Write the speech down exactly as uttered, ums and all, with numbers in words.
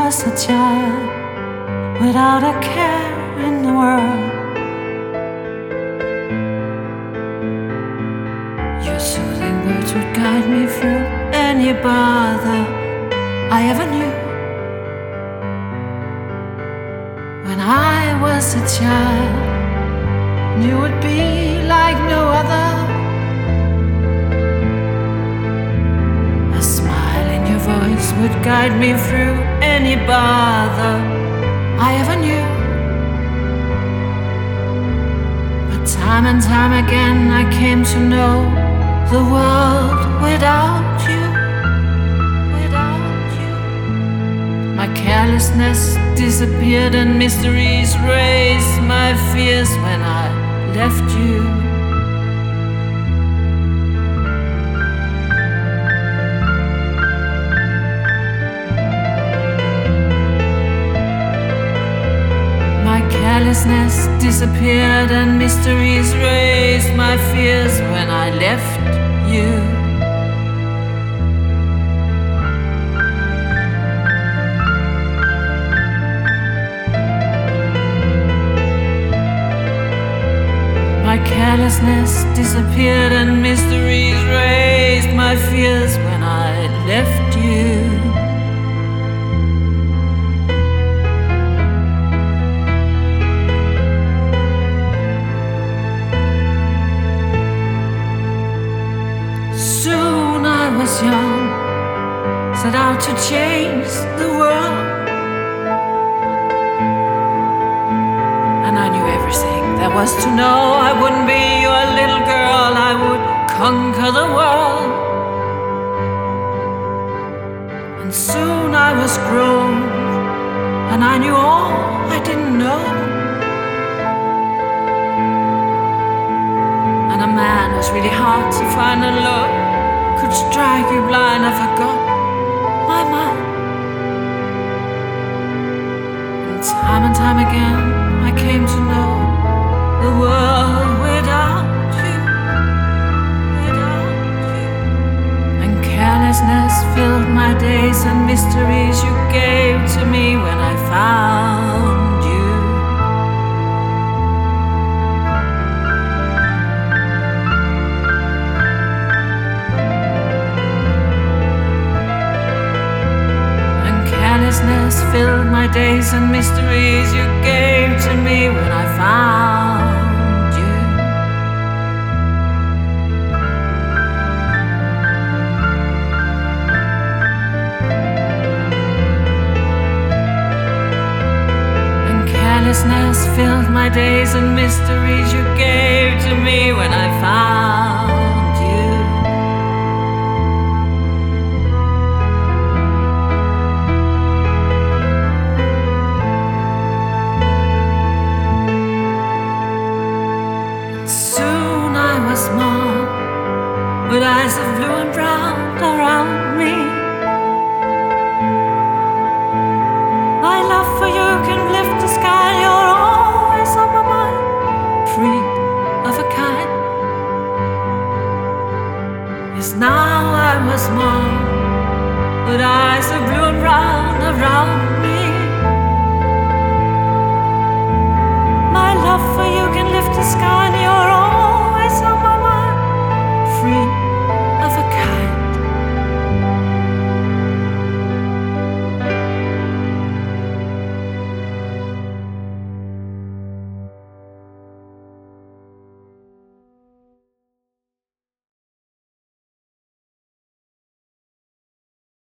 was a child without a care in the world. Your soothing words would guide me through any bother I ever knew. When I was a child, you would be like no other. A smile in your voice would guide me through any bother I ever knew. But time and time again I came to know the world without you, without you. My carelessness disappeared and mysteries raised my fears when I left you. My carelessness disappeared and mysteries raised my fears when I left you. My carelessness disappeared and mysteries raised my fears when I left you. Soon I was young, set out to change the world, and I knew everything there was to know. I wouldn't be your little girl, I would conquer the world. And soon I was grown, and I knew all I didn't know. And a man was really hard to find, and love could strike you blind. I forgot my mind, and time and time again I came to know the world without you, without you. And carelessness filled my days and mysteries you gave to me when I found you. And carelessness filled my days and mysteries you gave to me when I found you. And carelessness filled my days and mysteries you gave to me when I found you. Small, with eyes of blue and brown around me. My love for you can lift the sky. You're always on my mind, free of a kind. Yes, now I was small, with eyes of blue and brown around me. My love for you can lift the sky. You're